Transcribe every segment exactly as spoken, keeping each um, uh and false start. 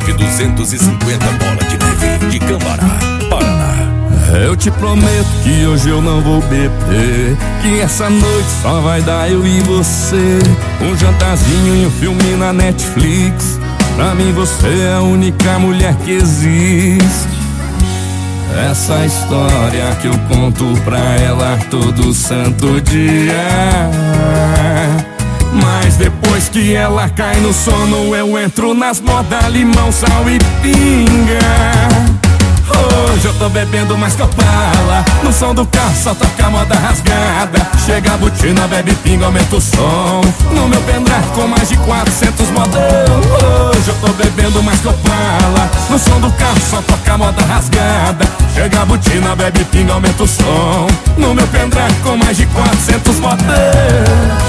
F duzentos e cinquenta Bola de Neve, de Cambará, Paraná. Eu te prometo que hoje eu não vou beber, que essa noite só vai dar eu e você. Um jantarzinho e um filme na Netflix. Pra mim você é a única mulher que existe. Essa história que eu conto pra ela todo santo dia. Mas depois que ela cai no sono, eu entro nas modas limão, sal e pinga. Hoje eu tô bebendo mais copala, no som do carro só toca moda rasgada. Chega a botina, bebe pinga, aumenta o som. No meu pendrive com mais de quatrocentos modão. Hoje eu tô bebendo mais copala, no som do carro só toca moda rasgada. Chega a botina, bebe pinga, aumenta o som. No meu pendrive com mais de quatrocentos modão.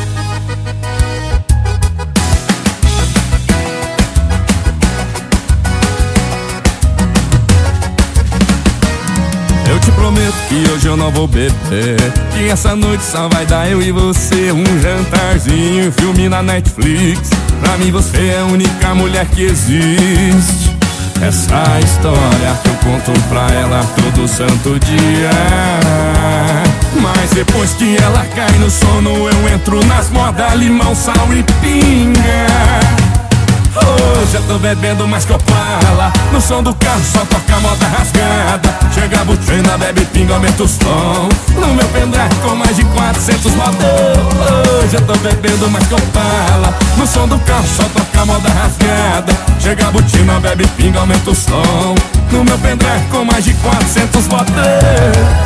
Eu te prometo que hoje eu não vou beber, que essa noite só vai dar eu e você. Um jantarzinho, um filme na Netflix. Pra mim você é a única mulher que existe. Essa história que eu conto pra ela todo santo dia. Mas depois que ela cai no sono, eu entro nas modas limão, sal e pinga. Hoje eu tô bebendo mais copala, no som do carro só toca moda rasgada. Chega a botina, bebe pinga, aumenta o som. No meu pendrive com mais de quatrocentos modão. Hoje eu tô bebendo mais copala, no som do carro só toca moda rasgada. Chega a botina, bebe pinga, aumenta o som. No meu pendrive com mais de quatrocentos modão.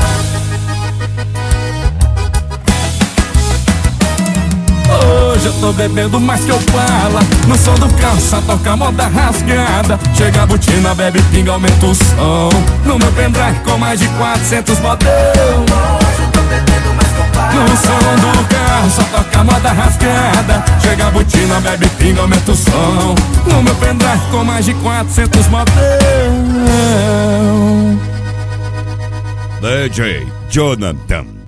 Hoje eu tô bebendo mais que eu fala, no som do carro só toca moda rasgada. Chega a botina, bebe pinga, aumenta o som. No meu pendrive com mais de quatrocentos modão. Hoje eu tô bebendo mais que eu fala, no som do carro só toca moda rasgada. Chega a botina, bebe pinga, aumenta o som. No meu pendrive com mais de quatrocentos modão. D J Jonathan.